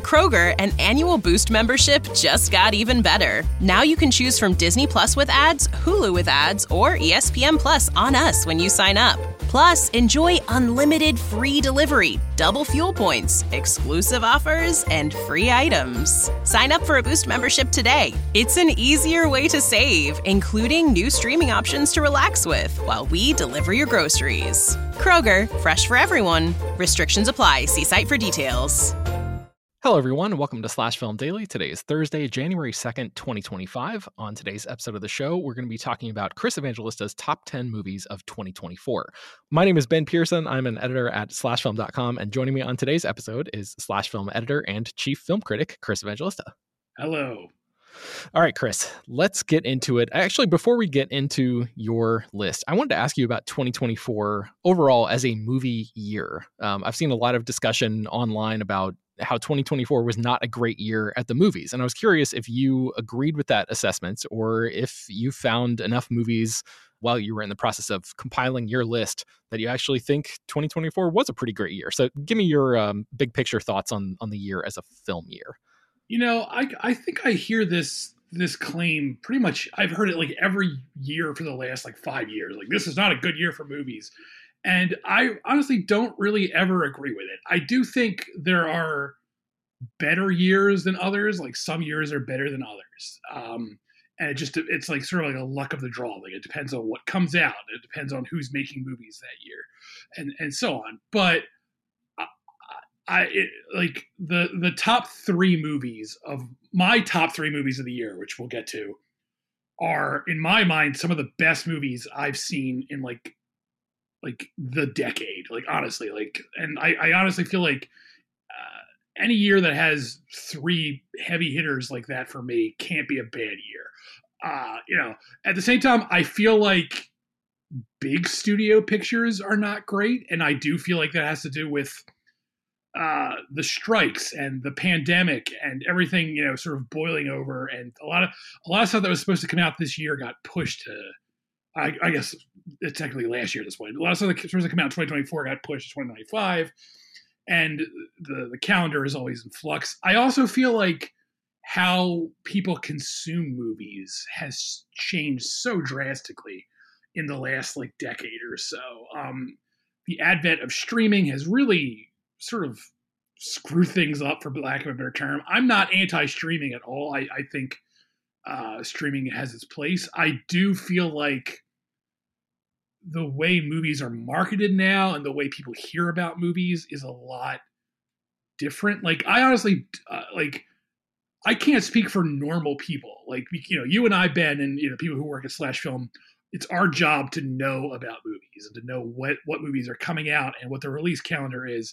Kroger, an annual Boost membership just got even better. Now you can choose from Disney Plus with ads, Hulu with ads, or ESPN Plus on us when you sign up. Plus, enjoy unlimited free delivery, double fuel points, exclusive offers, and free items. Sign up for a Boost membership today. It's an easier way to save, including new streaming options to relax with while we deliver your groceries. Kroger, fresh for everyone. Restrictions apply. See site for details. Hello, everyone, and welcome to Slash Film Daily. Today is Thursday, January 2nd, 2025. On today's episode of the show, we're going to be talking about Chris Evangelista's top 10 movies of 2024. My name is Ben Pearson. I'm an editor at slashfilm.com, and joining me on today's episode is Slash Film editor and chief film critic, Chris Evangelista. Hello. All right, Chris, let's get into it. Actually, before we get into your list, I wanted to ask you about 2024 overall as a movie year. I've seen a lot of discussion online about how 2024 was not a great year at the movies. And I was curious if you agreed with that assessment or if you found enough movies while you were in the process of compiling your list that you actually think 2024 was a pretty great year. So give me your big picture thoughts on the year as a film year. You know, I think I hear this claim pretty much. I've heard it like every year for the last like 5 years. Like, this is not a good year for movies. And I honestly don't really ever agree with it. I do think there are better years than others. Like, some years are better than others. And it's like sort of like a luck of the draw. Like, it depends on what comes out. It depends on who's making movies that year and so on. But the top three movies of my top three movies of the year, which we'll get to, are in my mind some of the best movies I've seen in like the decade. Like, honestly, like, and I honestly feel like any year that has three heavy hitters like that for me can't be a bad year. You know, at the same time, I feel like big studio pictures are not great, and I do feel like that has to do with the strikes and the pandemic and everything, you know, sort of boiling over, and a lot of stuff that was supposed to come out this year got pushed to, I guess it's technically last year at this point. A lot of stuff that was supposed to come out in 2024 got pushed to 2025, and the calendar is always in flux. I also feel like how people consume movies has changed so drastically in the last like decade or so. The advent of streaming has really sort of screw things up, for lack of a better term. I'm not anti-streaming at all. I think streaming has its place. I do feel like the way movies are marketed now and the way people hear about movies is a lot different. Like, I honestly, I can't speak for normal people. Like, you know, you and I, Ben, and, you know, people who work at Slash Film, it's our job to know about movies and to know what movies are coming out and what the release calendar is.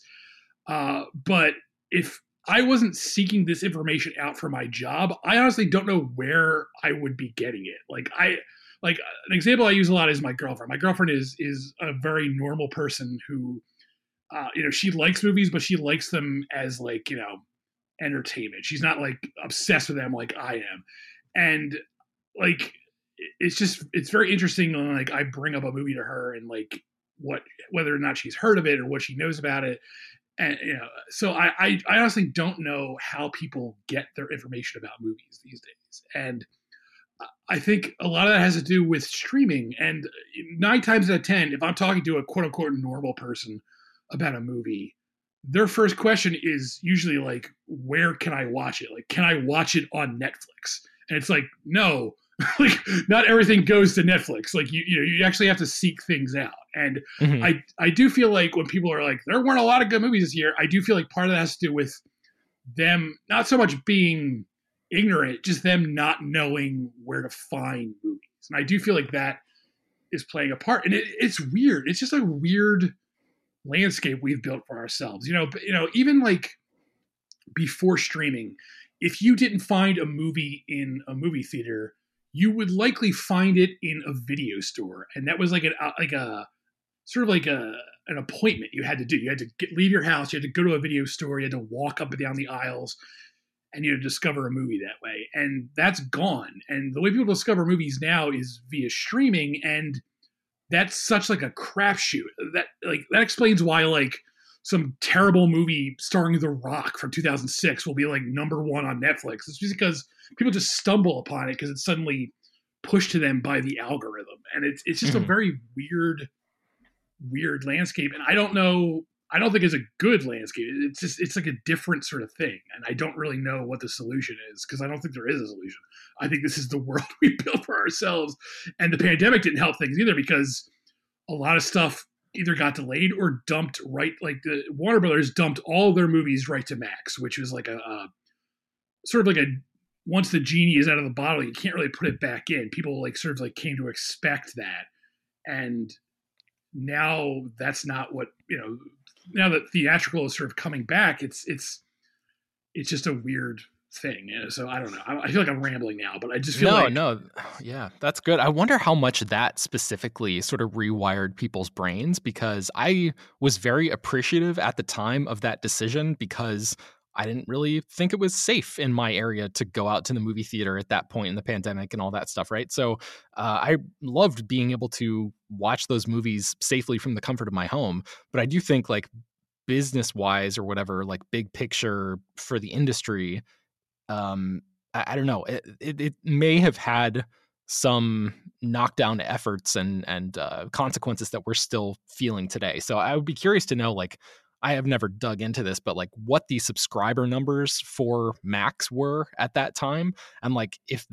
But if I wasn't seeking this information out for my job, I honestly don't know where I would be getting it. Like an example I use a lot is my girlfriend. My girlfriend is a very normal person who, you know, she likes movies, but she likes them as, like, you know, entertainment. She's not like obsessed with them like I am. And like, it's very interesting when, like, I bring up a movie to her and like whether or not she's heard of it or what she knows about it. And, you know, so I honestly don't know how people get their information about movies these days. And I think a lot of that has to do with streaming. And 9 times out of 10, if I'm talking to a quote unquote normal person about a movie, their first question is usually like, where can I watch it? Like, can I watch it on Netflix? And it's like, no, like, not everything goes to Netflix. Like, you know, you actually have to seek things out. And I do feel like when people are like, there weren't a lot of good movies this year, I do feel like part of that has to do with them not so much being ignorant, just them not knowing where to find movies. And I do feel like that is playing a part. And it's weird. It's just a weird landscape we've built for ourselves. You know, even like before streaming, if you didn't find a movie in a movie theater, you would likely find it in a video store. And that was like a sort of like an appointment you had to do. You had to leave your house. You had to go to a video store. You had to walk up and down the aisles, and you discover a movie that way. And that's gone. And the way people discover movies now is via streaming. And that's such like a crapshoot that explains why like some terrible movie starring The Rock from 2006 will be like #1 on Netflix. It's just because people just stumble upon it because it's suddenly pushed to them by the algorithm, and it's just a very weird landscape. And I don't know. I don't think it's a good landscape. It's like a different sort of thing, and I don't really know what the solution is because I don't think there is a solution. I think this is the world we built for ourselves, and the pandemic didn't help things either because a lot of stuff either got delayed or dumped right. Like the Warner Brothers dumped all their movies right to Max, which was like a sort of like a once the genie is out of the bottle, you can't really put it back in. People like sort of like came to expect that, and now that's not what now that theatrical is sort of coming back, it's just a weird thing. So I don't know. I feel like I'm rambling now, but I just feel yeah, that's good. I wonder how much that specifically sort of rewired people's brains, because I was very appreciative at the time of that decision because I didn't really think it was safe in my area to go out to the movie theater at that point in the pandemic and all that stuff, right? So I loved being able to watch those movies safely from the comfort of my home. But I do think like business-wise or whatever, like big picture for the industry, I don't know. It may have had some knockdown efforts and consequences that we're still feeling today. So I would be curious to know, like, I have never dug into this, but like what the subscriber numbers for Max were at that time. And like if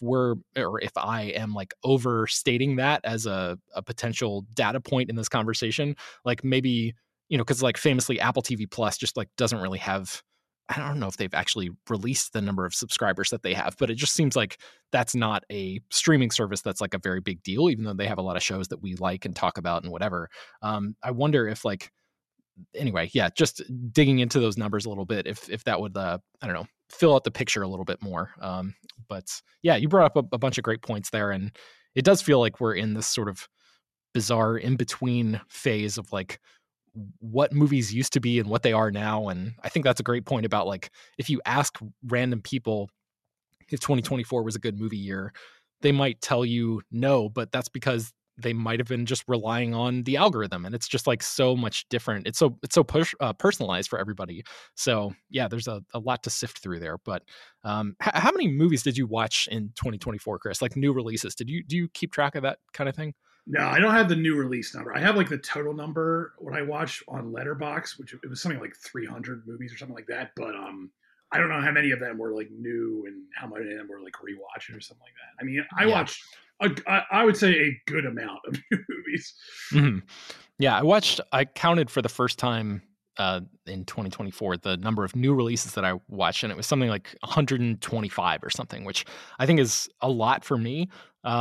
I am like overstating that as a potential data point in this conversation, like maybe, because like famously Apple TV Plus just like doesn't really have, I don't know if they've actually released the number of subscribers that they have, but it just seems like that's not a streaming service that's like a very big deal, even though they have a lot of shows that we like and talk about and whatever. I wonder if like, anyway, yeah, just digging into those numbers a little bit, if that would, I don't know, fill out the picture a little bit more. But yeah, you brought up a bunch of great points there, and it does feel like we're in this sort of bizarre in-between phase of like what movies used to be and what they are now. And I think that's a great point about like, if you ask random people if 2024 was a good movie year, they might tell you no, but that's because they might have been just relying on the algorithm, and it's just like so much different. It's so personalized for everybody. So yeah, there's a lot to sift through there. But how many movies did you watch in 2024, Chris? Like new releases? Do you keep track of that kind of thing? No, I don't have the new release number. I have like the total number what I watched on Letterboxd, which it was something like 300 movies or something like that. But I don't know how many of them were like new and how many of them were like rewatches or something like that. I mean, I watched, I would say, a good amount of new movies. Mm-hmm. Yeah, I counted for the first time in 2024 the number of new releases that I watched, and it was something like 125 or something, which I think is a lot for me.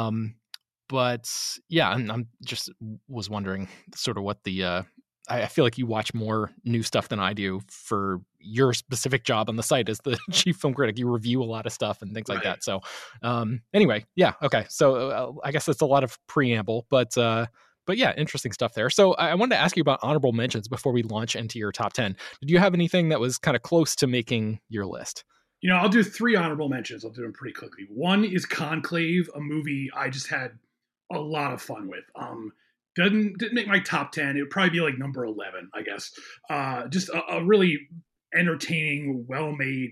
But yeah, I'm just was wondering sort of what the I feel like you watch more new stuff than I do for your specific job on the site as the chief film critic. You review a lot of stuff and things like that. So anyway, yeah. Okay. So I guess that's a lot of preamble, but yeah, interesting stuff there. So I wanted to ask you about honorable mentions before we launch into your top 10. Did you have anything that was kind of close to making your list? I'll do 3 honorable mentions. I'll do them pretty quickly. One is Conclave, a movie I just had a lot of fun with. Didn't make my top 10. It would probably be like number 11, I guess. Just a really entertaining, well-made,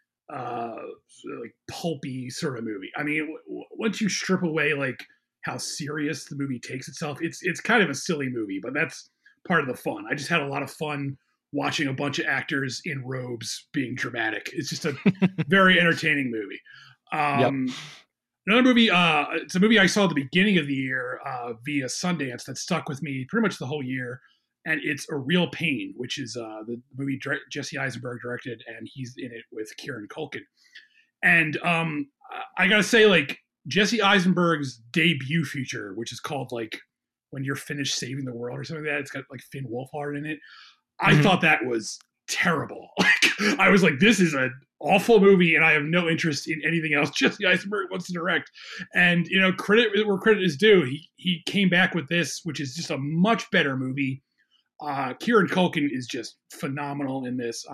like pulpy sort of movie. I mean, once you strip away like how serious the movie takes itself, it's kind of a silly movie, but that's part of the fun. I just had a lot of fun watching a bunch of actors in robes being dramatic. It's just a very entertaining movie. Yep. Another movie, it's a movie I saw at the beginning of the year via Sundance that stuck with me pretty much the whole year, and it's A Real Pain, which is the movie Jesse Eisenberg directed, and he's in it with Kieran Culkin. And I gotta say, like, Jesse Eisenberg's debut feature, which is called like When You're Finished Saving the World or something like that, it's got like Finn Wolfhard in it. I thought that was terrible. Like, I was like, this is an awful movie, and I have no interest in anything else Jesse Eisenberg wants to direct. And credit where credit is due. He came back with this, which is just a much better movie. Kieran Culkin is just phenomenal in this.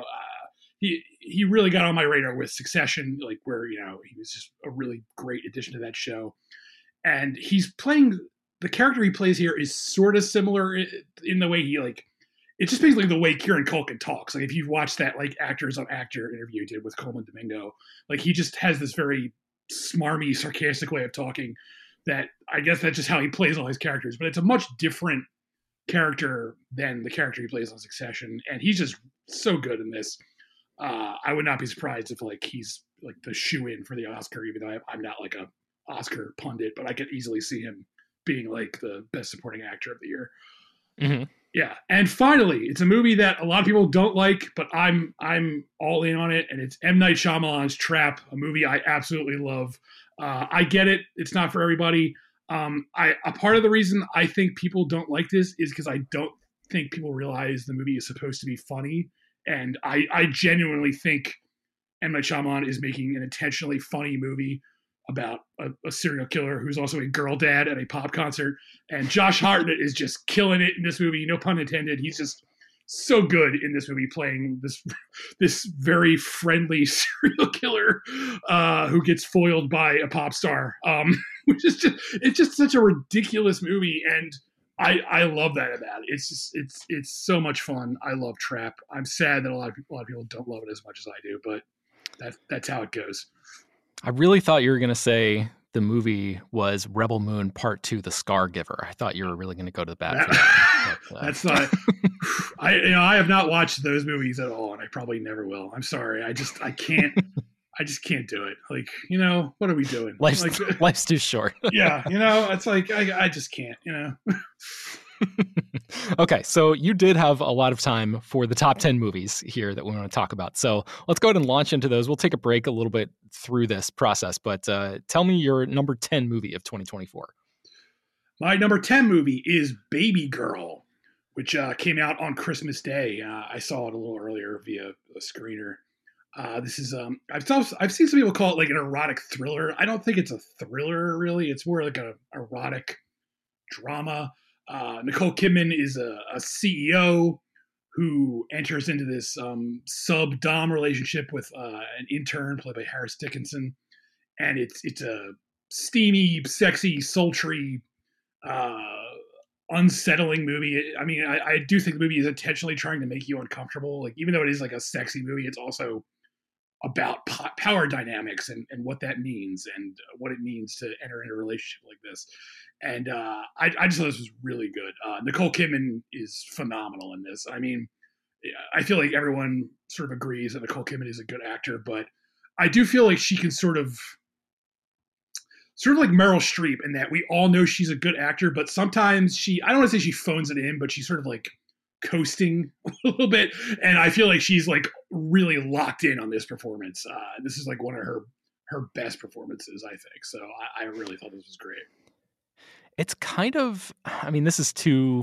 He really got on my radar with Succession, like where he was just a really great addition to that show. And he's playing the character he plays here is sort of similar in the way he like it's just basically the way Kieran Culkin talks. Like if you watch that like Actors on Actor interview he did with Coleman Domingo, like he just has this very smarmy, sarcastic way of talking that I guess that's just how he plays all his characters. But it's a much different character than the character he plays on Succession, and he's just so good in this. I would not be surprised if like he's like the shoe-in for the Oscar, even though I'm not like a Oscar pundit, but I could easily see him being like the best supporting actor of the year. Mm-hmm. Yeah, and finally, it's a movie that a lot of people don't like, but I'm all in on it, and it's M. Night Shyamalan's Trap, a movie I absolutely love. I get it; it's not for everybody. A part of the reason I think people don't like this is because I don't think people realize the movie is supposed to be funny, and I genuinely think M. Night Shyamalan is making an intentionally funny movie about a serial killer who's also a girl dad at a pop concert. And Josh Hartnett is just killing it in this movie. No pun intended. He's just so good in this movie playing this very friendly serial killer who gets foiled by a pop star, which is it's just such a ridiculous movie. And I love that about it. It's so much fun. I love Trap. I'm sad that a lot of people don't love it as much as I do, but that's how it goes. I really thought you were going to say the movie was Rebel Moon Part 2, The Scar Giver. I thought you were really going to go to the bat for that. But, that's not. I have not watched those movies at all, and I probably never will. I'm sorry. I can't. I just can't do it. Like, what are we doing? Life's too short. Yeah, it's like I just can't. Okay, so you did have a lot of time for the top 10 movies here that we want to talk about. So let's go ahead and launch into those. We'll take a break a little bit through this process, but tell me your number 10 movie of 2024. My number 10 movie is Baby Girl, which came out on Christmas Day. I saw it a little earlier via a screener. This is I've seen some people call it like an erotic thriller. I don't think it's a thriller really. It's more like an erotic drama. Nicole Kidman is a CEO who enters into this sub-dom relationship with an intern played by Harris Dickinson, and it's a steamy, sexy, sultry, unsettling movie. I mean, I do think the movie is intentionally trying to make you uncomfortable. Like, even though it is like a sexy movie, it's also about power dynamics and what that means and what it means to enter into a relationship like this. And I just thought this was really good. Nicole Kidman is phenomenal in this. I mean, I feel like everyone sort of agrees that Nicole Kidman is a good actor, but I do feel like she can sort of like Meryl Streep in that we all know she's a good actor, but sometimes I don't want to say she phones it in, but she's sort of like coasting a little bit. And I feel like she's like really locked in on this performance. This is like one of her best performances, I think. So I really thought this was great. It's kind of, I mean, this is too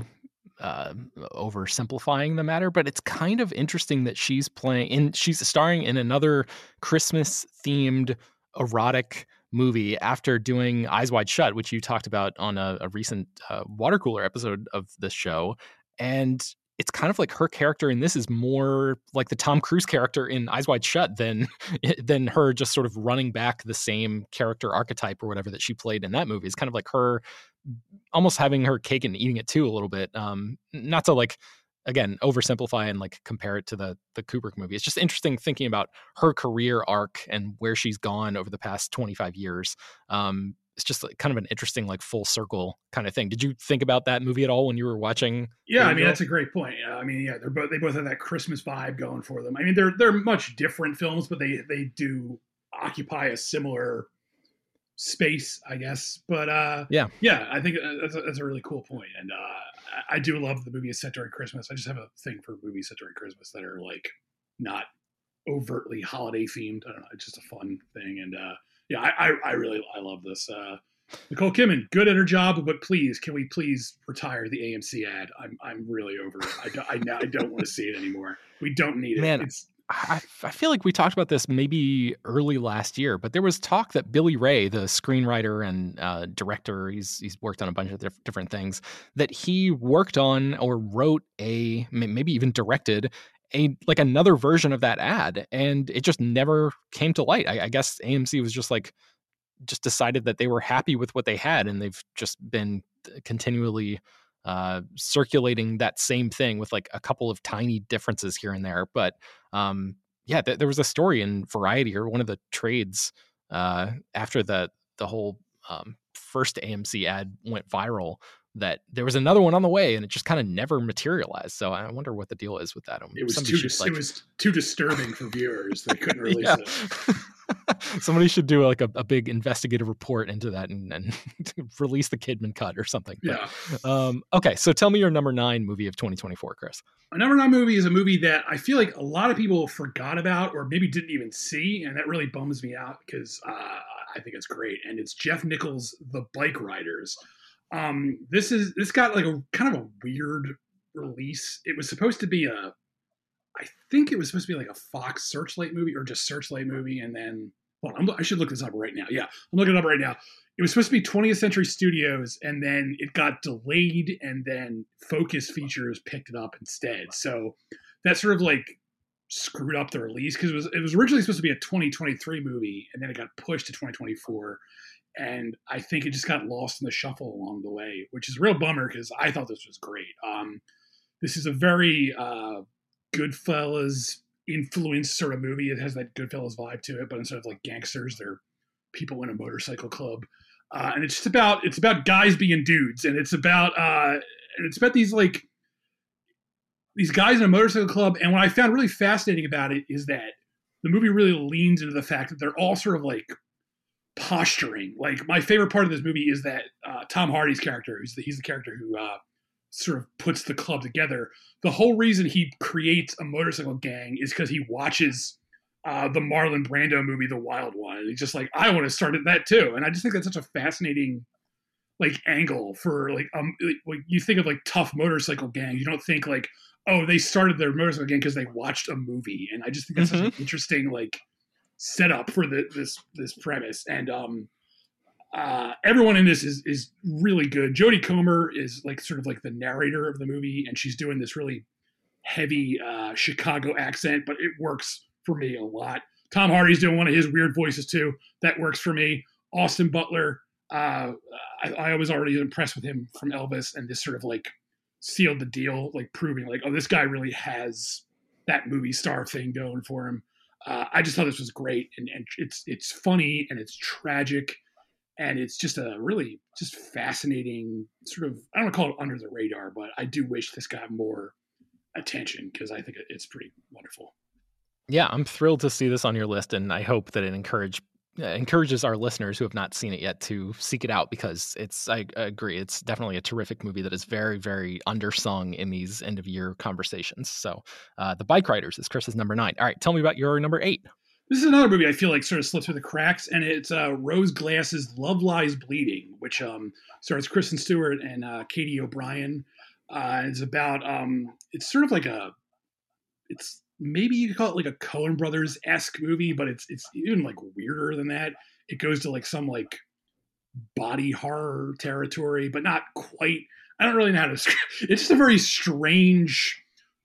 oversimplifying the matter, but it's kind of interesting that she's starring in another Christmas themed erotic movie after doing Eyes Wide Shut, which you talked about on a recent water cooler episode of this show. And it's kind of like her character in this is more like the Tom Cruise character in Eyes Wide Shut than her just sort of running back the same character archetype or whatever that she played in that movie. It's kind of like her almost having her cake and eating it too a little bit. Not to like, again, oversimplify and like compare it to the Kubrick movie. It's just interesting thinking about her career arc and where she's gone over the past 25 years. It's just like kind of an interesting, like full circle kind of thing. Did you think about that movie at all when you were watching? Yeah, I mean, that's a great point. I mean, yeah, they both have that Christmas vibe going for them. I mean, they're much different films, but they do occupy a similar space, I guess. But yeah, I think that's a really cool point. And I do love the movie is set during Christmas. I just have a thing for movies set during Christmas that are like not overtly holiday themed. I don't know. It's just a fun thing. And yeah, I love this. Nicole Kidman, good at her job, but please, can we please retire the AMC ad? I'm really over it. I don't want to see it anymore. We don't need it. Man, I feel like we talked about this maybe early last year, but there was talk that Billy Ray, the screenwriter and director, he's worked on a bunch of different things, that he worked on or wrote maybe even directed another version of that ad, and it just never came to light. I guess AMC was just decided that they were happy with what they had, and they've just been continually circulating that same thing with like a couple of tiny differences here and there. But there was a story in Variety or one of the trades after the whole first AMC ad went viral, that there was another one on the way and it just kind of never materialized. So I wonder what the deal is with that. It was too disturbing for viewers. They couldn't release it. Somebody should do like a big investigative report into that and release the Kidman cut or something. Yeah. But, okay. So tell me your number 9 movie of 2024, Chris. My number 9 movie is a movie that I feel like a lot of people forgot about or maybe didn't even see. And that really bums me out because I think it's great. And it's Jeff Nichols' The Bike Riders. This got like a kind of a weird release. It was supposed to be I think it was supposed to be like a Fox Searchlight movie or just Searchlight movie. And then, I should look this up right now. Yeah, I'm looking it up right now. It was supposed to be 20th Century Studios, and then it got delayed, and then Focus Features picked it up instead. So that sort of like screwed up the release because it was originally supposed to be a 2023 movie, and then it got pushed to 2024. And I think it just got lost in the shuffle along the way, which is a real bummer because I thought this was great. This is a very Goodfellas influenced sort of movie. It has that Goodfellas vibe to it, but instead of like gangsters, they're people in a motorcycle club. And it's about guys being dudes, and it's about these guys in a motorcycle club. And what I found really fascinating about it is that the movie really leans into the fact that they're all sort of like posturing. Like my favorite part of this movie is that Tom Hardy's character, he's the character who sort of puts the club together. The whole reason he creates a motorcycle gang is because he watches the Marlon Brando movie, The Wild One. And he's just like, I want to start that too. And I just think that's such a fascinating like angle for like you think of like tough motorcycle gang. You don't think like, oh, they started their motorcycle gang because they watched a movie. And I just think that's such an interesting like setup for this premise. And everyone in this is really good. Jodie Comer is like sort of like the narrator of the movie, and she's doing this really heavy Chicago accent, but it works for me a lot. Tom Hardy's doing one of his weird voices too. That works for me. Austin Butler, I was already impressed with him from Elvis, and this sort of like sealed the deal, like proving like, oh, this guy really has that movie star thing going for him. I just thought this was great, and it's funny and it's tragic, and it's just a really just fascinating sort of, I don't want to call it under the radar, but I do wish this got more attention because I think it's pretty wonderful. Yeah, I'm thrilled to see this on your list, and I hope that it encourages our listeners who have not seen it yet to seek it out, because I agree, it's definitely a terrific movie that is very, very undersung in these end of year conversations. So The Bike Riders is Chris's number 9. All right, tell me about your number 8. This is another movie I feel like sort of slipped through the cracks, and it's Rose Glass's Love Lies Bleeding, which stars Kristen Stewart and Katie O'Brien. It's about it's sort of like it's maybe you could call it like a Coen Brothers-esque movie, but it's even like weirder than that. It goes to like some like body horror territory, but not quite. I don't really know how to describe. It's just a very strange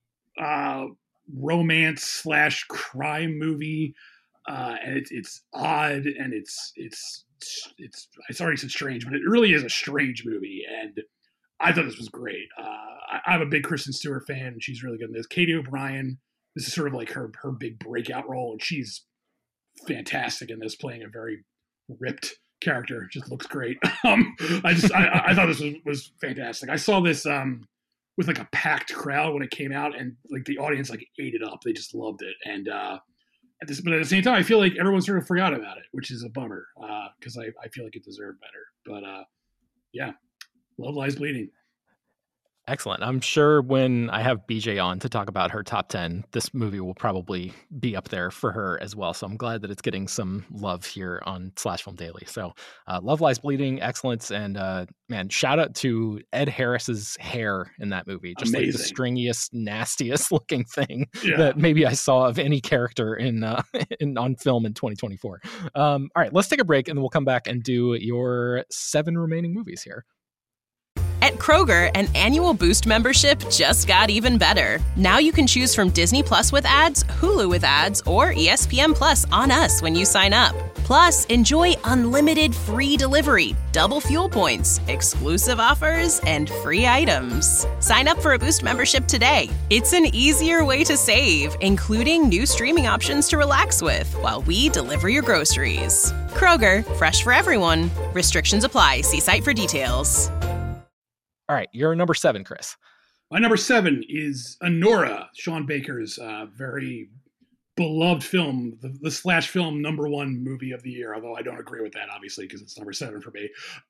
romance / crime movie, and it's odd, and it's already said strange, but it really is a strange movie, and I thought this was great. I'm a big Kristen Stewart fan, and she's really good in this. Katie O'Brien, this is sort of like her big breakout role, and she's fantastic in this, playing a very ripped character. Just looks great. I thought this was fantastic. I saw this with like a packed crowd when it came out, and like the audience like ate it up. They just loved it. And but at the same time, I feel like everyone sort of forgot about it, which is a bummer because I feel like it deserved better. But yeah, Love Lies Bleeding. Excellent. I'm sure when I have BJ on to talk about her top 10, this movie will probably be up there for her as well. So I'm glad that it's getting some love here on Slash Film Daily. So Love Lies Bleeding, excellence. And man, shout out to Ed Harris's hair in that movie. Just amazing. Like the stringiest, nastiest looking thing that maybe I saw of any character on film in 2024. All right, let's take a break and then we'll come back and do your 7 remaining movies here. At Kroger, an annual Boost membership just got even better. Now you can choose from Disney Plus with ads, Hulu with ads, or ESPN Plus on us when you sign up. Plus, enjoy unlimited free delivery, double fuel points, exclusive offers, and free items. Sign up for a Boost membership today. It's an easier way to save, including new streaming options to relax with while we deliver your groceries. Kroger, fresh for everyone. Restrictions apply. See site for details. All right, you're number 7, Chris. My number 7 is Anora, Sean Baker's very beloved film, the slash film #1 movie of the year, although I don't agree with that, obviously, because it's number 7 for me.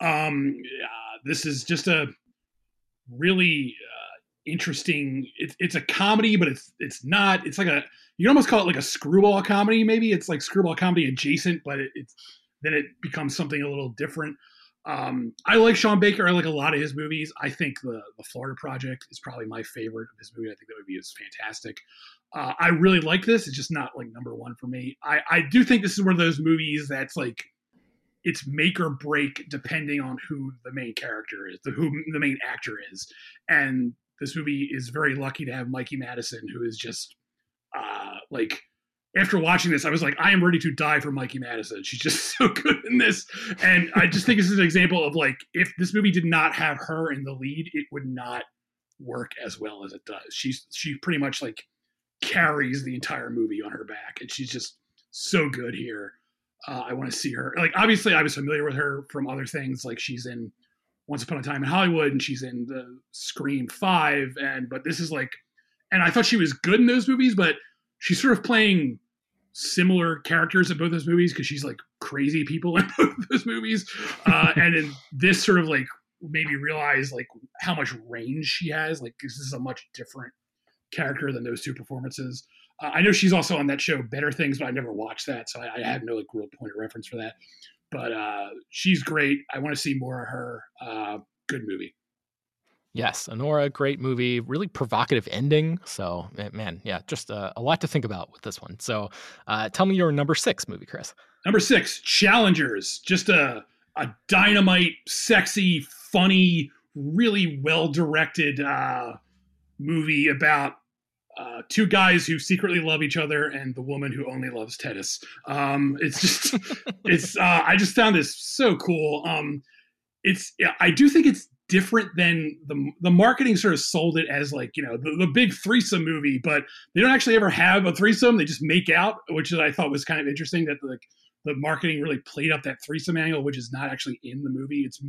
This is just a really interesting, it's a comedy, but it's not, it's like you can almost call it like a screwball comedy, maybe. It's like screwball comedy adjacent, but then it becomes something a little different. I like Sean Baker. I like a lot of his movies. I think the Florida Project is probably my favorite of his movie. I think that movie is fantastic. I really like this. It's just not like #1 for me. I do think this is one of those movies that's like, it's make or break depending on who the main character is, who the main actor is. And this movie is very lucky to have Mikey Madison, who is just like, after watching this, I was like, I am ready to die for Mikey Madison. She's just so good in this. And I just think this is an example of like, if this movie did not have her in the lead, it would not work as well as it does. She pretty much like carries the entire movie on her back, and she's just so good here. I want to see her. Like, obviously I was familiar with her from other things. Like, she's in Once Upon a Time in Hollywood, and she's in the Scream 5. But this is like, and I thought she was good in those movies, but she's sort of playing similar characters in both those movies because she's like crazy people in both those movies. And in this sort of like made me realize like how much range she has. Like, this is a much different character than those two performances. I know she's also on that show Better Things, but I never watched that, so I have no like real point of reference for that. But she's great. I want to see more of her. Good movie. Yes, Anora, great movie, really provocative ending. So, man, yeah, just a lot to think about with this one. So tell me your number 6 movie, Chris. Number 6, Challengers. Just a dynamite, sexy, funny, really well-directed movie about two guys who secretly love each other and the woman who only loves tennis. It's just, I just found this so cool. I do think it's different than the marketing sort of sold it as like, you know, the big threesome movie, but they don't actually ever have a threesome. They just make out, which I thought was kind of interesting that like the marketing really played up that threesome angle, which is not actually in the movie. It's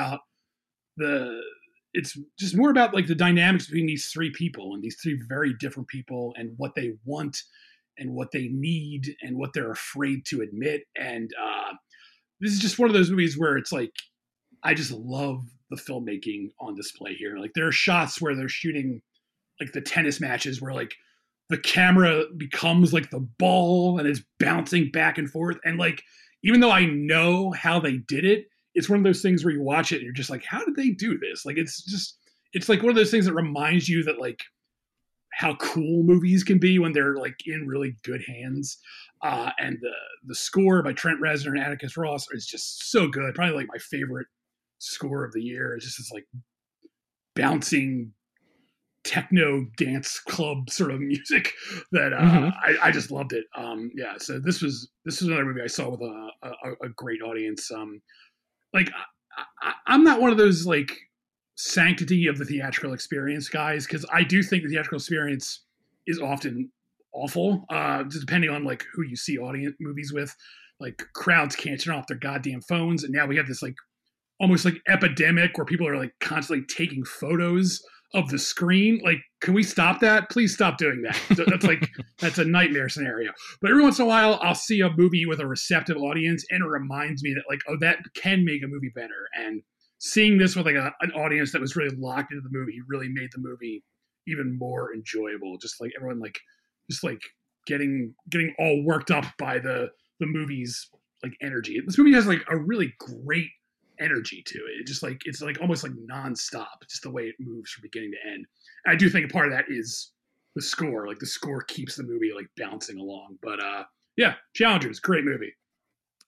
just more about like the dynamics between these 3 people and these 3 very different people and what they want and what they need and what they're afraid to admit. And this is just one of those movies where it's like, I just love the filmmaking on display here. Like, there are shots where they're shooting like the tennis matches where like the camera becomes like the ball and is bouncing back and forth. And like, even though I know how they did it, it's one of those things where you watch it and you're just like, how did they do this? Like, it's like one of those things that reminds you that like how cool movies can be when they're like in really good hands. And the score by Trent Reznor and Atticus Ross is just so good. Probably like my favorite score of the year. It's just this like bouncing techno dance club sort of music that I just loved it. Yeah, so this was another movie I saw with a great audience. Like, I'm not one of those like sanctity of the theatrical experience guys, because I do think the theatrical experience is often awful, just depending on like who you see audience movies with. Like, crowds can't turn off their goddamn phones, and now we have this like almost like epidemic where people are like constantly taking photos of the screen. Like, can we stop that? Please stop doing that. That's a nightmare scenario. But every once in a while, I'll see a movie with a receptive audience, and it reminds me that like, oh, that can make a movie better. And seeing this with like an audience that was really locked into the movie really made the movie even more enjoyable. Just like everyone like just like getting all worked up by the movie's like energy. This movie has like a really great energy to it. It's like almost like nonstop, just the way it moves from beginning to end. And I do think a part of that is the score. Like, the score keeps the movie like bouncing along. But yeah, Challengers, great movie.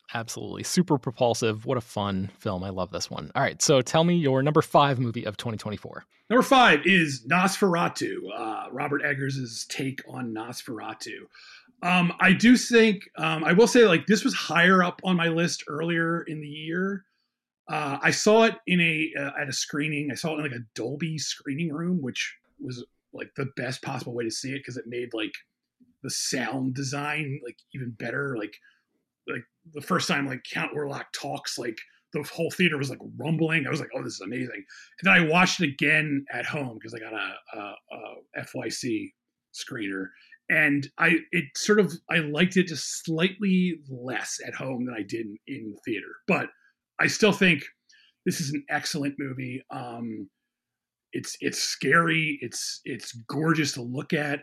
Absolutely. Super propulsive. What a fun film. I love this one. All right. So tell me your number 5 movie of 2024. Number 5 is Nosferatu, Robert Eggers' take on Nosferatu. I do think, I will say, like, this was higher up on my list earlier in the year. I saw it at a screening. I saw it in like a Dolby screening room, which was like the best possible way to see it because it made like the sound design like even better. Like the first time like Count Orlok talks, like the whole theater was like rumbling. I was like, oh, this is amazing. And then I watched it again at home because I got a FYC screener. And I liked it just slightly less at home than I did in the theater. But I still think this is an excellent movie. It's scary. It's gorgeous to look at.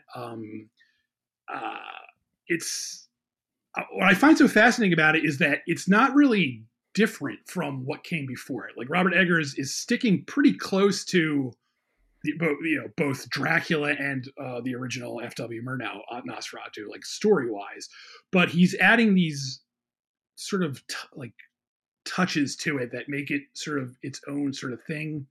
What I find so fascinating about it is that it's not really different from what came before it. Like Robert Eggers is sticking pretty close to both Dracula and the original F.W. Murnau Nosferatu, like story wise, but he's adding these sort of touches to it that make it sort of its own sort of thing.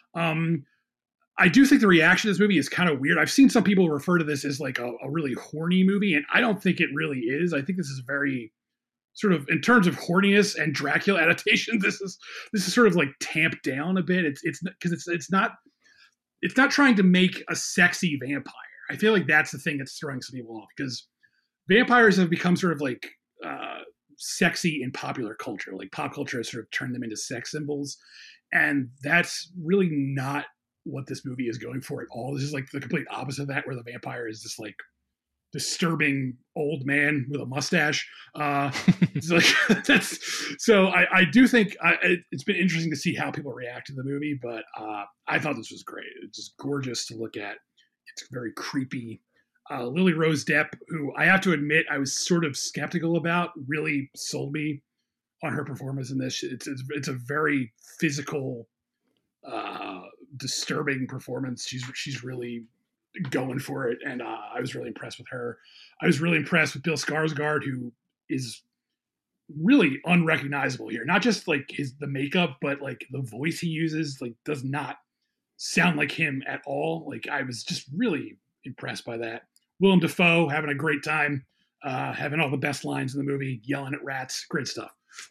I do think the reaction to this movie is kind of weird. I've seen some people refer to this as like a really horny movie, and I don't think it really is. I think this is very sort of, in terms of horniness and Dracula adaptation, this is sort of like tamped down a bit. It's because it's not trying to make a sexy vampire. I feel like that's the thing that's throwing some people off, because vampires have become sort of like sexy in popular culture. Like pop culture has sort of turned them into sex symbols, and that's really not what this movie is going for at all. This is like the complete opposite of that, where the vampire is this like disturbing old man with a mustache. It's like so I do think it's been interesting to see how people react to the movie, but I thought this was great. It's just gorgeous to look at. It's very creepy. Lily Rose Depp, who I have to admit I was sort of skeptical about, really sold me on her performance in this. It's a very physical, disturbing performance. She's really going for it, and I was really impressed with her. I was really impressed with Bill Skarsgård, who is really unrecognizable here. Not just like the makeup, but like the voice he uses like does not sound like him at all. Like I was just really impressed by that. Willem Dafoe having a great time, having all the best lines in the movie, yelling at rats, great stuff.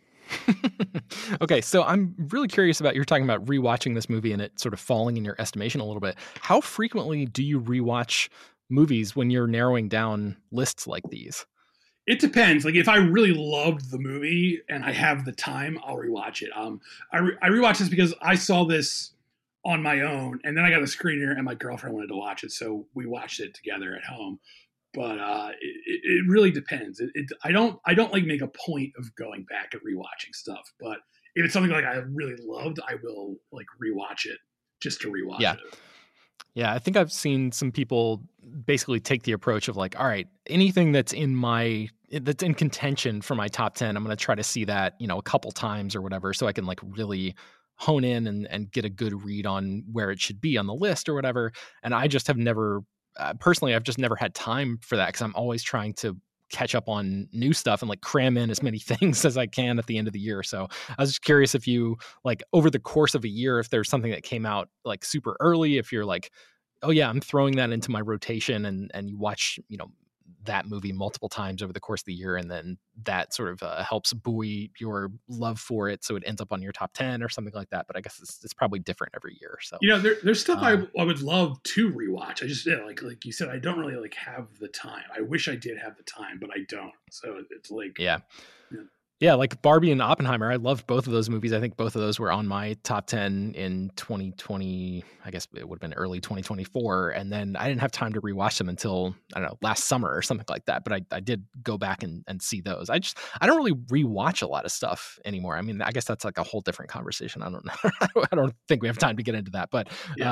Okay, so I'm really curious about, you're talking about rewatching this movie and it sort of falling in your estimation a little bit. How frequently do you rewatch movies when you're narrowing down lists like these? It depends. Like if I really loved the movie and I have the time, I'll rewatch it. I rewatch this because I saw this on my own, and then I got a screener and my girlfriend wanted to watch it, so we watched it together at home. But it really depends. I don't like make a point of going back and rewatching stuff. But if it's something like I really loved, I will like rewatch it just to rewatch it. Yeah, I think I've seen some people basically take the approach of like, all right, anything that's in contention for my top 10, I'm going to try to see that, a couple times or whatever, so I can like really hone in and get a good read on where it should be on the list or whatever. And I just have never, personally, I've just never had time for that, because I'm always trying to catch up on new stuff and like cram in as many things as I can at the end of the year. So I was just curious if you, like, over the course of a year, if there's something that came out like super early, if you're like, oh yeah, I'm throwing that into my rotation, and you watch, that movie multiple times over the course of the year, and then that sort of helps buoy your love for it, so it ends up on your top 10 or something like that. But I guess it's probably different every year. So there's stuff I would love to rewatch. I just like you said, I don't really like have the time. I wish I did have the time, but I don't. So it's like yeah, like Barbie and Oppenheimer. I loved both of those movies. I think both of those were on my top 10 in 2020. I guess it would have been early 2024. And then I didn't have time to rewatch them until, I don't know, last summer or something like that. But I did go back and see those. I don't really rewatch a lot of stuff anymore. I mean, I guess that's like a whole different conversation. I don't know. I don't think we have time to get into that. But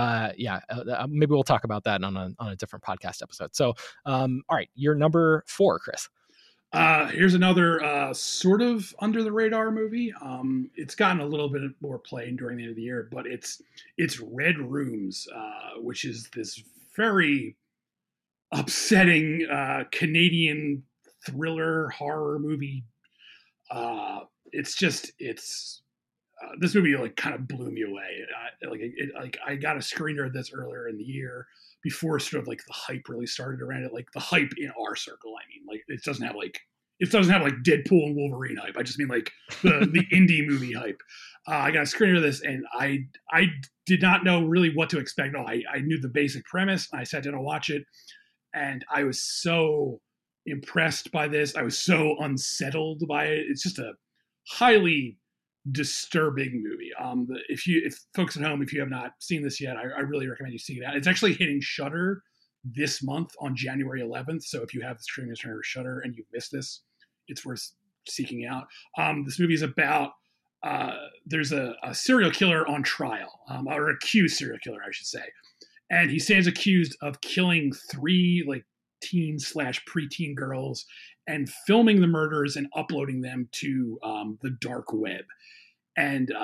maybe we'll talk about that on a different podcast episode. So, all right, you're number 4, Chris. Here's another sort of under the radar movie. It's gotten a little bit more play during the end of the year, but it's Red Rooms, which is this very upsetting Canadian thriller horror movie This movie like kind of blew me away. I got a screener of this earlier in the year before sort of like the hype really started around it. Like the hype in our circle, I mean, like it doesn't have like Deadpool and Wolverine hype. I just mean like the indie movie hype. I got a screener of this, and I did not know really what to expect. No, I knew the basic premise. I sat down to watch it, and I was so impressed by this. I was so unsettled by it. It's just a highly disturbing movie. If folks at home, if you have not seen this yet, I really recommend you see that. It's actually hitting Shudder this month on January 11th. So if you have the streaming service Shudder and you've missed this, it's worth seeking out. This movie is about there's a serial killer on trial, or accused serial killer, I should say, and he stands accused of killing 3 like teen/preteen girls and filming the murders and uploading them to the dark web. And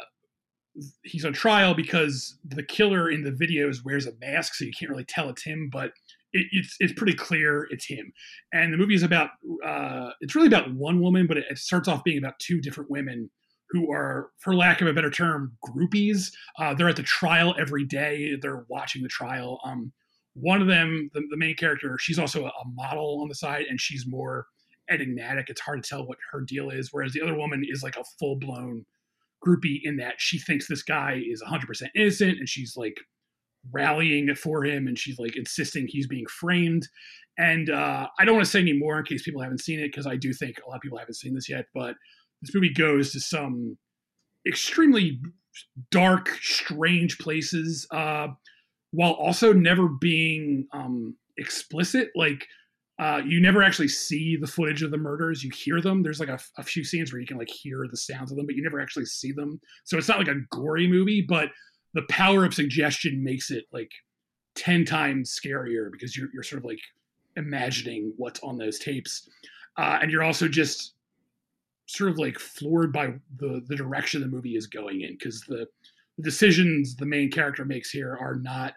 he's on trial because the killer in the videos wears a mask, so you can't really tell it's him, but it's pretty clear it's him. And the movie is about it's really about one woman, but it starts off being about 2 different women who are, for lack of a better term, groupies. They're at the trial every day. They're watching the trial. One of them, the main character, she's also a model on the side, and she's more enigmatic. It's hard to tell what her deal is, whereas the other woman is like a full-blown groupie in that she thinks this guy is 100% innocent, and she's like rallying for him, and she's like insisting he's being framed. And I don't want to say any more in case people haven't seen it, because I do think a lot of people haven't seen this yet, but this movie goes to some extremely dark, strange places, while also never being explicit. Like you never actually see the footage of the murders. You hear them. There's like a few scenes where you can like hear the sounds of them, but you never actually see them. So it's not like a gory movie, but the power of suggestion makes it like 10 times scarier, because you're sort of like imagining what's on those tapes. And you're also just sort of like floored by the direction the movie is going in, because the decisions the main character makes here are not,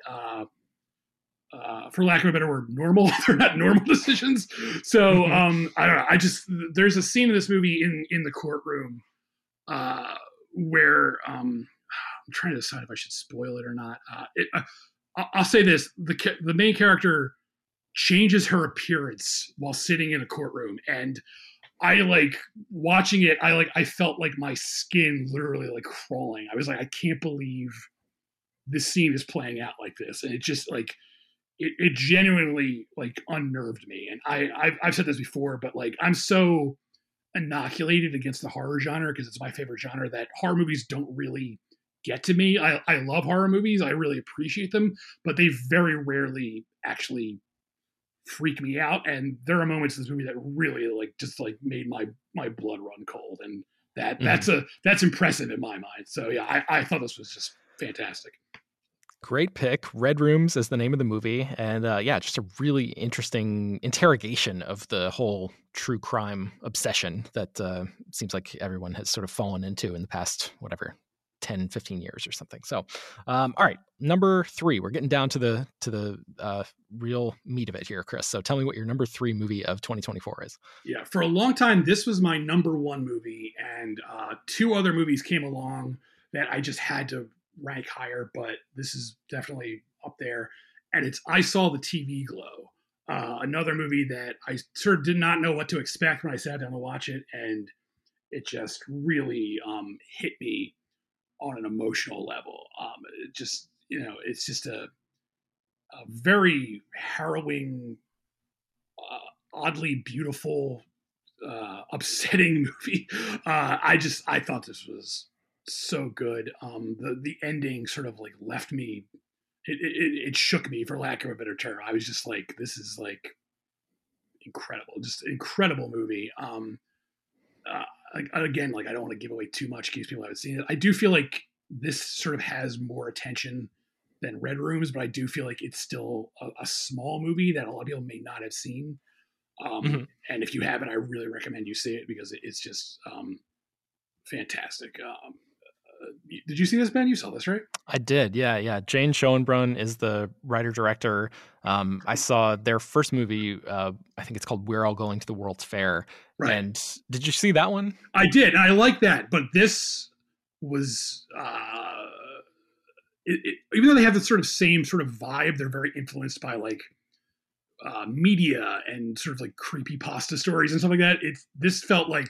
for lack of a better word, normal. They're not normal decisions. So I don't know. There's a scene in this movie in the courtroom where I'm trying to decide if I should spoil it or not. I'll say this: the main character changes her appearance while sitting in a courtroom, and I like watching it. I felt like my skin literally like crawling. I was like, I can't believe this scene is playing out like this, and it just like it genuinely like unnerved me. And I've said this before, but like I'm so inoculated against the horror genre because it's my favorite genre that horror movies don't really get to me. I love horror movies. I really appreciate them, but they very rarely actually freak me out. And there are moments in this movie that really like just like made my blood run cold, and that's impressive in my mind. So yeah, I thought this was just fantastic. Great pick. Red Rooms is the name of the movie, and just a really interesting interrogation of the whole true crime obsession that seems like everyone has sort of fallen into in the past 10, 15 years or something. So, all right, number 3. We're getting down to the real meat of it here, Chris. So tell me what your number 3 movie of 2024 is. Yeah, for a long time, this was my number 1 movie, and 2 other movies came along that I just had to rank higher, but this is definitely up there. And it's I Saw the TV Glow, another movie that I sort of did not know what to expect when I sat down to watch it, and it just really hit me on an emotional level. It just, it's just a very harrowing, oddly beautiful, upsetting movie. I thought this was so good. The ending sort of like left me, it shook me, for lack of a better term. I was just like, this is like incredible, just incredible movie. Again, like I don't want to give away too much in case people haven't seen it. I do feel like this sort of has more attention than Red Rooms, but I do feel like it's still a small movie that a lot of people may not have seen. And if you haven't, I really recommend you see it because it's just fantastic. did you see this, Ben? You saw this, right? I did. Yeah. Jane Schoenbrunn is the writer director. I saw their first movie. I think it's called We're All Going to the World's Fair. Right. And did you see that one? I did. And I like that. But this was, even though they have the same sort of vibe, they're very influenced by like media and sort of like creepypasta stories and stuff like that. This felt like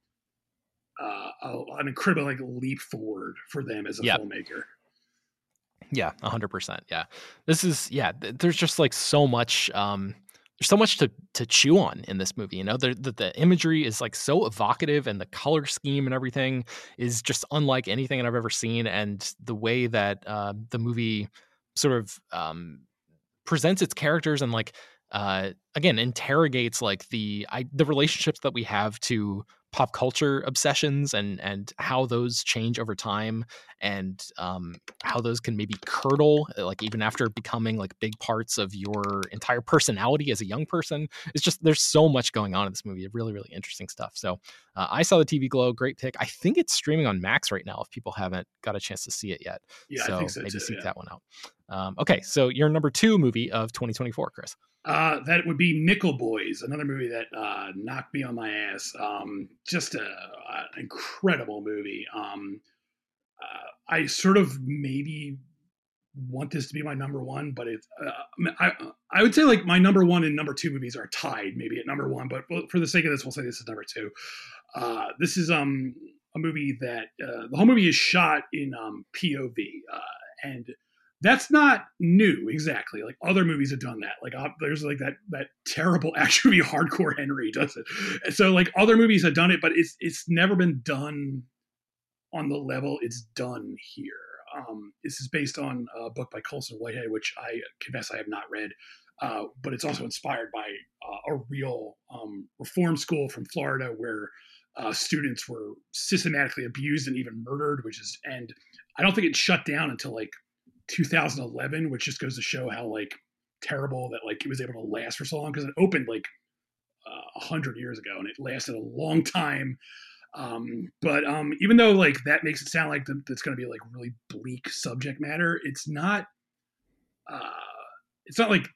an incredible like leap forward for them as a filmmaker. Yeah, 100%. Yeah, this is there's just like so much. There's so much to chew on in this movie. You know, the imagery is like so evocative, and the color scheme and everything is just unlike anything that I've ever seen. And the way that the movie sort of presents its characters and like again interrogates like the relationships that we have to pop culture obsessions and how those change over time, and how those can maybe curdle like even after becoming like big parts of your entire personality as a young person. It's just, there's so much going on in this movie. Really, really interesting stuff. So I saw the TV Glow. Great pick. I think it's streaming on Max right now if people haven't got a chance to see it yet. Yeah, so I think so maybe too, seek that one out. Okay, so your number 2 movie of 2024, Chris. That would be Nickel Boys, another movie that knocked me on my ass. Just an incredible movie. I sort of maybe want this to be my number 1, but it's I would say like my number 1 and number 2 movies are tied maybe at number 1, but for the sake of this, we'll say this is number 2. This is a movie that the whole movie is shot in POV, and that's not new exactly. Like other movies have done that. Like there's like that terrible action movie Hardcore Henry does it. So like other movies have done it, but it's never been done on the level it's done here. This is based on a book by Colson Whitehead, which I confess I have not read, but it's also inspired by a real reform school from Florida where students were systematically abused and even murdered, and I don't think it shut down until like 2011, which just goes to show how like terrible that like it was able to last for so long, because it opened like 100 years ago and it lasted a long time. But even though like that makes it sound like that's going to be like really bleak subject matter, it's not like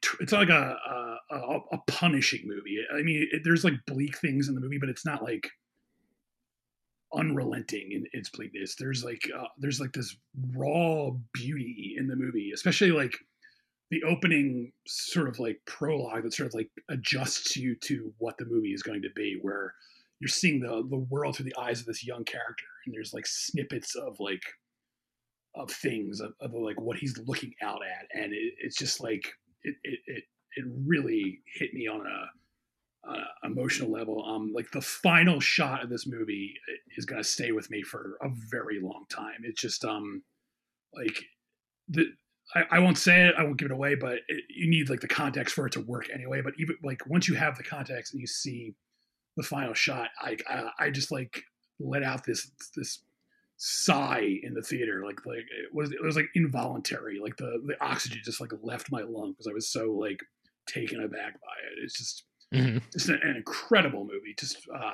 a punishing movie. I mean, there's like bleak things in the movie, but it's not like unrelenting in its bleakness. There's like this raw beauty in the movie, especially like the opening sort of like prologue that sort of like adjusts you to what the movie is going to be, where you're seeing the world through the eyes of this young character, and there's like snippets of things of like what he's looking out at, and it's just like it really hit me on a emotional level. Like the final shot of this movie is going to stay with me for a very long time. It's just like I won't say it, I won't give it away, but you need like the context for it to work anyway. But even like once you have the context and you see the final shot, I just like let out this sigh in the theater. Like it was like involuntary. Like the oxygen just like left my lung because I was so like taken aback by it. It's just just an incredible movie. Just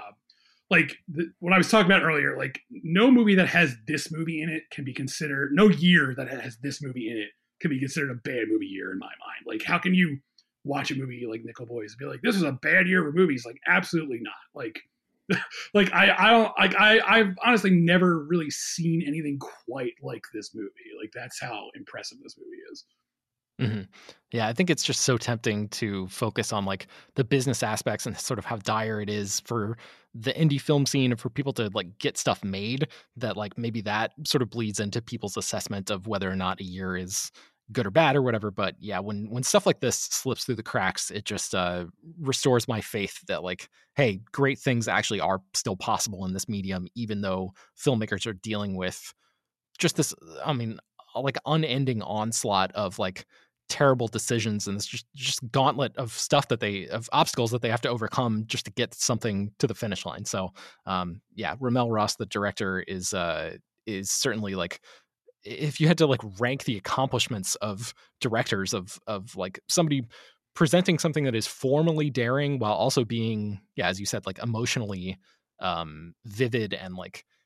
what I was talking about earlier, like no movie that has this movie in it can be considered, no year that has this movie in it can be considered a bad movie year in my mind. Like how can you watch a movie like Nickel Boys and be like, this is a bad year for movies? Like absolutely not. Like like I've honestly never really seen anything quite like this movie. Like that's how impressive this movie is. Mm-hmm. Yeah, I think it's just so tempting to focus on like the business aspects and sort of how dire it is for the indie film scene and for people to like get stuff made, that like maybe that sort of bleeds into people's assessment of whether or not a year is good or bad or whatever. But yeah, when stuff like this slips through the cracks, it just restores my faith that like, hey, great things actually are still possible in this medium, even though filmmakers are dealing with just this, I mean, like unending onslaught of like terrible decisions and this just gauntlet of stuff of obstacles that they have to overcome just to get something to the finish line. So yeah, Ramel Ross, the director, is certainly like, if you had to like rank the accomplishments of directors of like somebody presenting something that is formally daring while also being, yeah, as you said, like emotionally vivid and like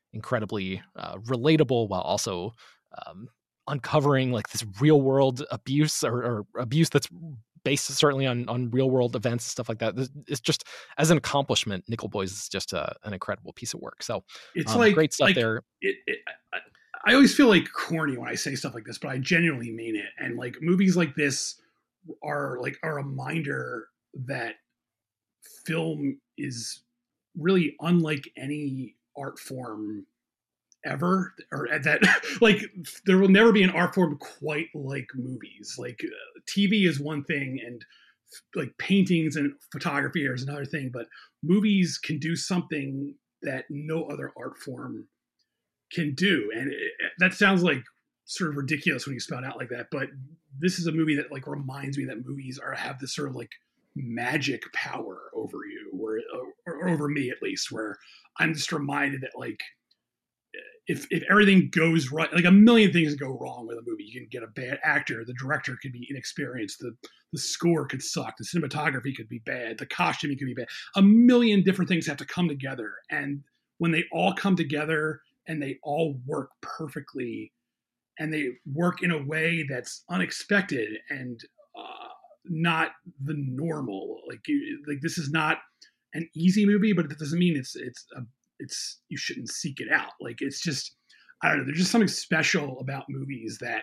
incredibly relatable while also uncovering like this real world abuse or abuse that's based certainly on real world events, stuff like that. It's just, as an accomplishment, Nickel Boys is just an incredible piece of work. So it's great stuff there. I always feel like corny when I say stuff like this, but I genuinely mean it. And like movies like this are like a reminder that film is really unlike any art form ever, or that like there will never be an art form quite like movies. Like TV is one thing, and like paintings and photography is another thing, but movies can do something that no other art form can do. And that sounds like sort of ridiculous when you spout out like that, but this is a movie that like reminds me that movies have this sort of like magic power over you, or over me at least, where I'm just reminded that like if everything goes right, like a million things go wrong with a movie. You can get a bad actor, the director could be inexperienced, the score could suck, the cinematography could be bad, the costuming could be bad. A million different things have to come together, and when they all come together and they all work perfectly, and they work in a way that's unexpected and not the normal. Like this is not an easy movie, but it doesn't mean it's you shouldn't seek it out. Like it's just, I don't know. There's just something special about movies that,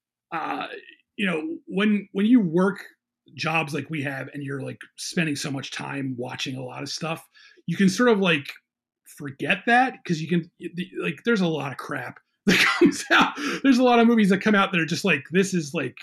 when you work jobs like we have, and you're like spending so much time watching a lot of stuff, you can sort of like forget that, because you can like there's a lot of crap that comes out. There's a lot of movies that come out that are just like, this is like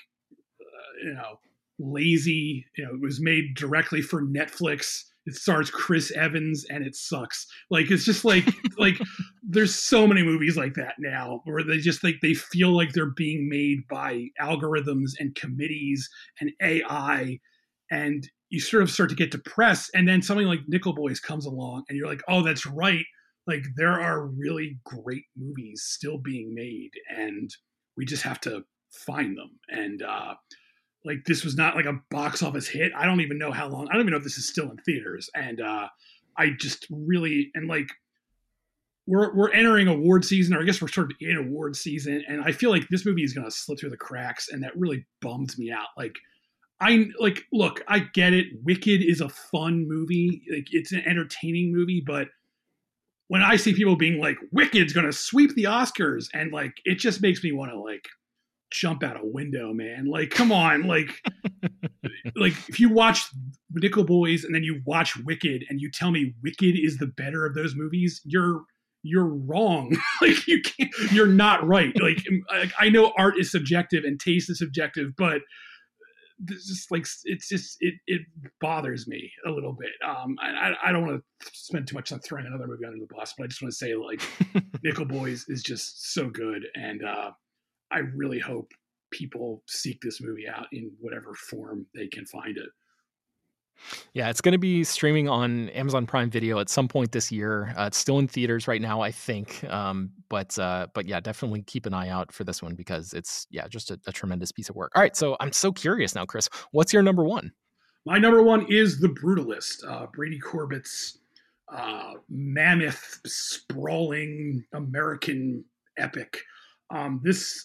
lazy. It was made directly for Netflix. It stars Chris Evans and it sucks. Like it's just like there's so many movies like that now, where they just like they feel like they're being made by algorithms and committees and AI, and you sort of start to get depressed. And then something like Nickel Boys comes along, and you're like, oh, that's right. Like there are really great movies still being made, and we just have to find them. And like this was not like a box office hit. I don't even know how long. I don't even know if this is still in theaters. And I just really, and like we're entering award season, or I guess we're sort of in award season, and I feel like this movie is going to slip through the cracks, and that really bums me out. Like look, I get it. Wicked is a fun movie. Like it's an entertaining movie, but when I see people being like, Wicked's going to sweep the Oscars, and like, it just makes me want to like jump out a window, man. Like, come on. Like if you watch Nickel Boys and then you watch Wicked and you tell me Wicked is the better of those movies, you're wrong. Like you're not right. Like I know art is subjective and taste is subjective, but this just like it bothers me a little bit. I don't want to spend too much time throwing another movie under the bus, but I just want to say like Nickel Boys is just so good, and I really hope people seek this movie out in whatever form they can find it. Yeah, it's going to be streaming on Amazon Prime Video at some point this year. It's still in theaters right now, I think. But yeah, definitely keep an eye out for this one, because it's just a tremendous piece of work. All right, so I'm so curious now, Chris. What's your number one? My number one is The Brutalist, Brady Corbett's mammoth, sprawling American epic. This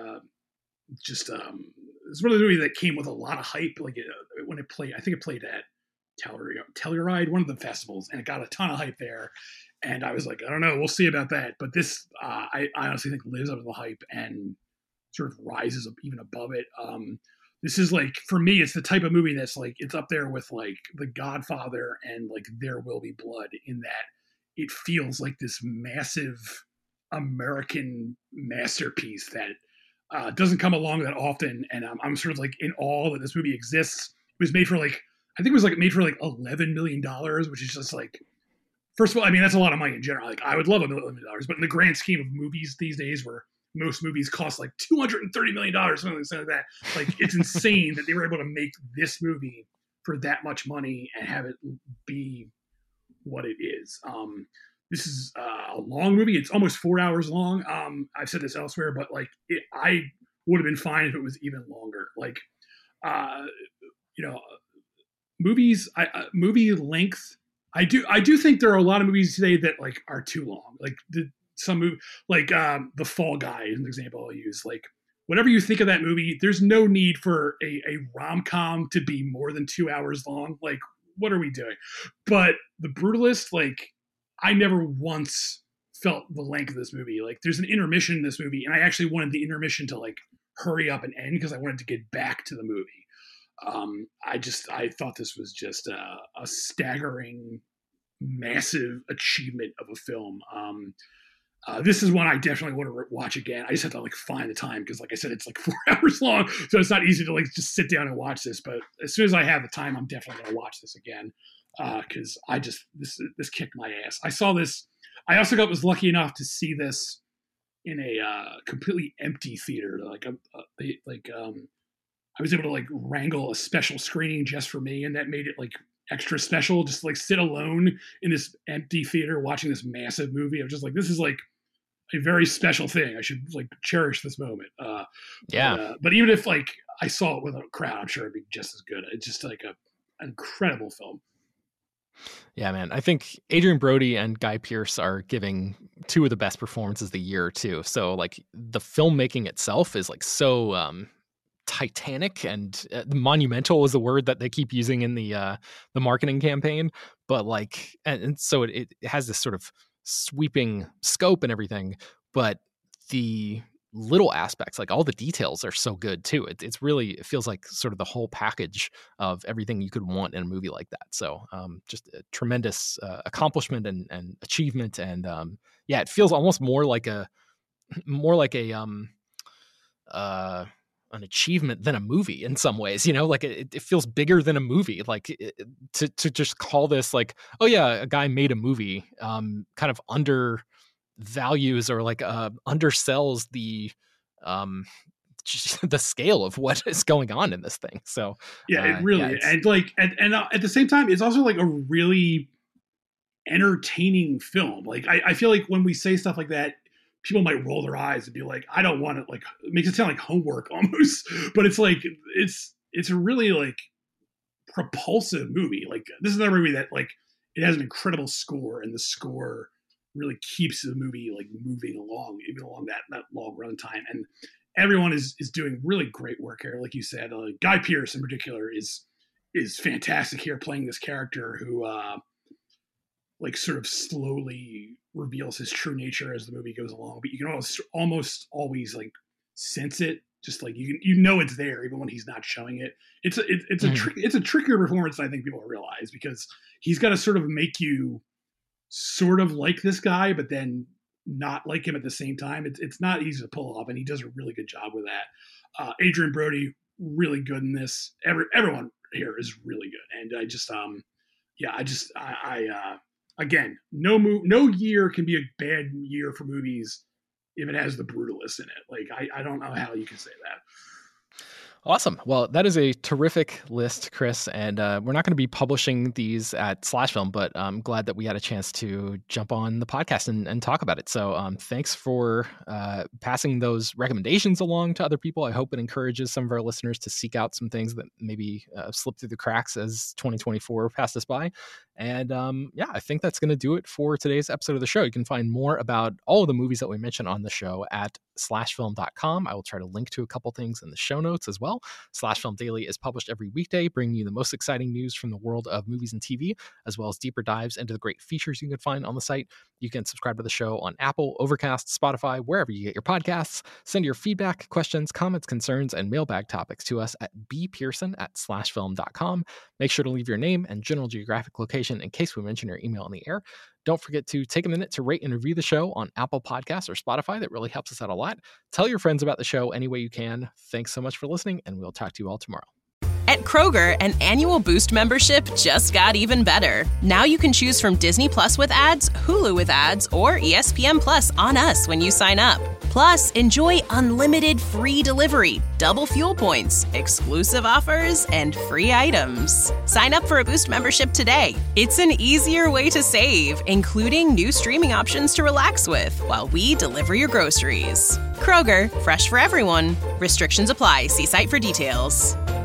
is one of the movies that came with a lot of hype. Like when it played, I think it played at Telluride, one of the festivals, and it got a ton of hype there. And I was like, I don't know, we'll see about that. But this, I honestly think lives up to the hype and sort of rises up even above it. This is like, for me, it's the type of movie that's like, it's up there with like The Godfather and like There Will Be Blood, in that it feels like this massive American masterpiece that doesn't come along that often. And I'm sort of like in awe that this movie exists. It was made for like, I think it was like made for like $11 million, which is just like, first of all, I mean, that's a lot of money in general. Like I would love $1 million, but in the grand scheme of movies these days, where most movies cost like $230 million, something like that, like it's insane that they were able to make this movie for that much money and have it be what it is. This is a long movie. It's almost 4 hours long. I've said this elsewhere, but like I would have been fine if it was even longer. Like, movies, movie length. I do think there are a lot of movies today that like are too long. Like some movie, like The Fall Guy is an example I'll use. Like, whatever you think of that movie, there's no need for a rom-com to be more than 2 hours long. Like, what are we doing? But The Brutalist, like, I never once felt the length of this movie. Like, there's an intermission in this movie, and I actually wanted the intermission to like hurry up and end because I wanted to get back to the movie. I thought this was just a staggering, massive achievement of a film. This is one I definitely want to watch again. I just have to like find the time because, like I said, it's like 4 hours long, so it's not easy to like just sit down and watch this. But as soon as I have the time, I'm definitely going to watch this again because this kicked my ass. I saw this. I also was lucky enough to see this in a completely empty theater. I was able to like wrangle a special screening just for me, and that made it like extra special. Just like sit alone in this empty theater watching this massive movie. I'm just like, this is like a very special thing. I should like cherish this moment. But even if like I saw it with a crowd, I'm sure it'd be just as good. It's just like an incredible film. Yeah, man. I think Adrian Brody and Guy Pearce are giving two of the best performances of the year too. So like the filmmaking itself is like so titanic and monumental is the word that they keep using in the marketing campaign. But like, and so it has this sort of sweeping scope and everything, but the little aspects, like all the details are so good too. It feels like sort of the whole package of everything you could want in a movie like that. So just a tremendous accomplishment and achievement. And it feels almost more like an achievement than a movie in some ways, like it feels bigger than a movie. Like to just call this like, oh yeah, a guy made a movie, kind of undervalues or like undersells the scale of what is going on in this thing. So it really and like and at the same time, it's also like a really entertaining film. Like I feel like when we say stuff like that, people might roll their eyes and be like, I don't want it. Like, it makes it sound like homework almost, but it's like, it's a really like propulsive movie. Like, this is another movie that like, it has an incredible score, and the score really keeps the movie like moving along, even along that long run time. And everyone is doing really great work here. Like you said, Guy Pearce in particular is fantastic here, playing this character who, like sort of slowly reveals his true nature as the movie goes along, but you can almost always like sense it. Just like you know it's there even when he's not showing it. It's a trickier performance than I think people realize, because he's got to sort of make you sort of like this guy, but then not like him at the same time. It's not easy to pull off, and he does a really good job with that. Adrian Brody, really good in this. Everyone here is really good, and again, no year can be a bad year for movies if it has The Brutalist in it. Like, I don't know how you can say that. Awesome. Well, that is a terrific list, Chris. And we're not going to be publishing these at SlashFilm, but I'm glad that we had a chance to jump on the podcast and talk about it. So thanks for passing those recommendations along to other people. I hope it encourages some of our listeners to seek out some things that maybe slipped through the cracks as 2024 passed us by. And I think that's going to do it for today's episode of the show. You can find more about all of the movies that we mentioned on the show at slashfilm.com. I will try to link to a couple things in the show notes as well. Slash Film Daily is published every weekday, bringing you the most exciting news from the world of movies and TV, as well as deeper dives into the great features you can find on the site. You can subscribe to the show on Apple, Overcast, Spotify, wherever you get your podcasts. Send your feedback, questions, comments, concerns, and mailbag topics to us at bpearson@slashfilm.com. Make sure to leave your name and general geographic location in case we mention your email on the air. Don't forget to take a minute to rate and review the show on Apple Podcasts or Spotify. That really helps us out a lot. Tell your friends about the show any way you can. Thanks so much for listening, and we'll talk to you all tomorrow. At Kroger, an annual Boost membership just got even better. Now you can choose from Disney Plus with ads, Hulu with ads, or ESPN Plus on us when you sign up. Plus, enjoy unlimited free delivery, double fuel points, exclusive offers, and free items. Sign up for a Boost membership today. It's an easier way to save, including new streaming options to relax with while we deliver your groceries. Kroger, fresh for everyone. Restrictions apply. See site for details.